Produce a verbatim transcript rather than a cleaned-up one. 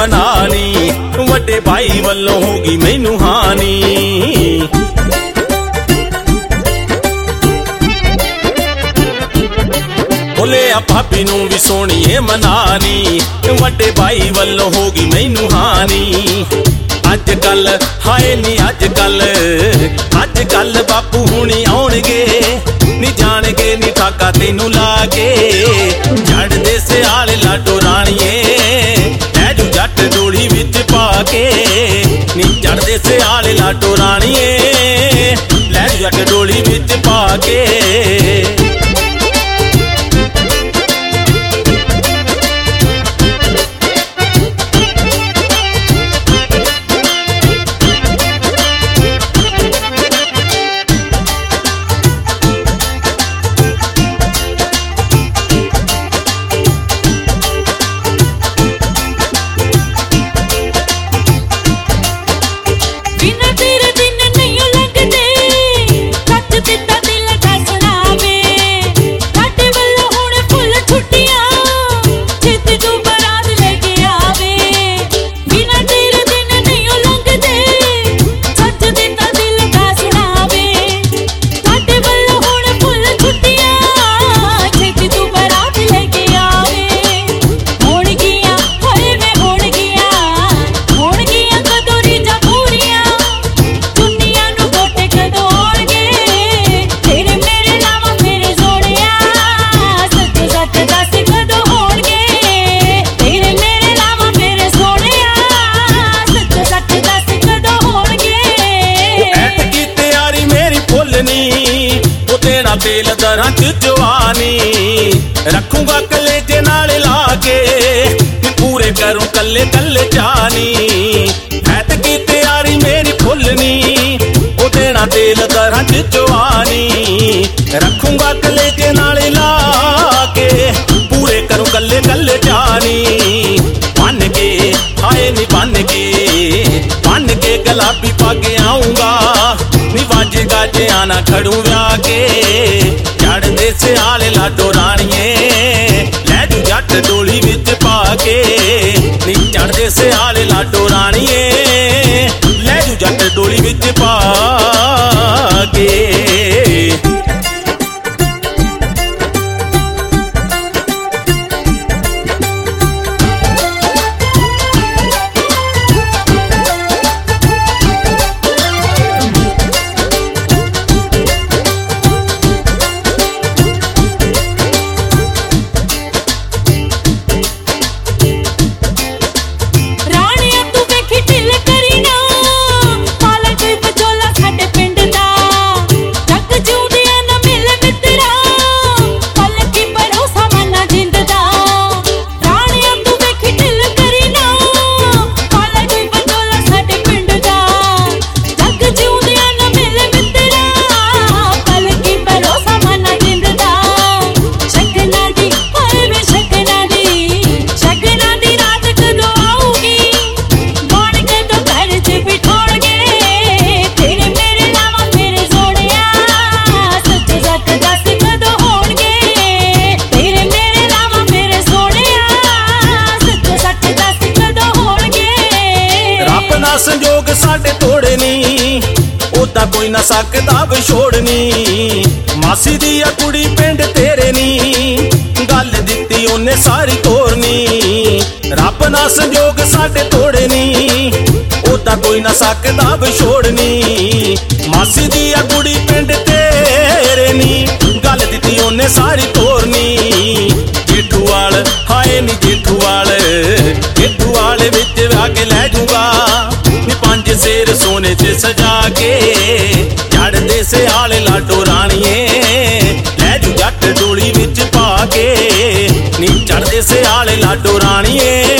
मनानी वड्डे भाई वल्लों होगी मैनू हानी। बोले आ भाभी नू भी सोहणीए मनानी वड्डे भाई वल्लों होगी मैनू हानी। अज कल हाए नी अज कल अज कल बापू हुणी आउणगे नी जाणगे नी ठाका तैनू ला के। चढ़दे सियाल लाडो राणीए लै जू जट डोली विच पा के नी। चढ़दे सियाल लाडो राणीए लै जू जट डोली विच पा के। तेल दरां च जवानी रखूंगा कलेजे नाल ला के पूरे करूं कल्ले कल्ले जानी। ऐत की तैयारी मेरी फुलनी ओ देना तेल दरां च जवानी रखूंगा कलेजे नाल ला के पूरे करूं कल्ले कल्ले जानी। बन के हाए नी बन के बन के गुलाबी पाके आऊंगा नी वाजे गाजे आना खड़ू व्या के। चढ़दे सियाल लाडो राणीए लै जू जट डोली विच पा के नी। चढ़दे सियाल लाडो राणीए लै जू जट डोली विच पा के। संजोग साडे तोड़े नी ओदा कोई ना सकदा विछोड़नी। मासी दी आ कुड़ी पिंड तेरे नी गल दित्ती ओने सारी तोरनी। रब ना संजोग साडे तोड़े नी ओदा कोई ना सकदा विछोड़नी। मासी दी आ कुड़ी पिंड तेरे नी गल दित्ती ओने सारी तोरनी। जेठूवाल हाए नी जेठूवाल जेठूवाल विच आ के लै जूंगा पंज शेर सोने च सजा के। चढ़दे सियाल लाडो राणीए लै जू जट डोली विच पा के नी। चढ़दे सियाल लाडो राणीए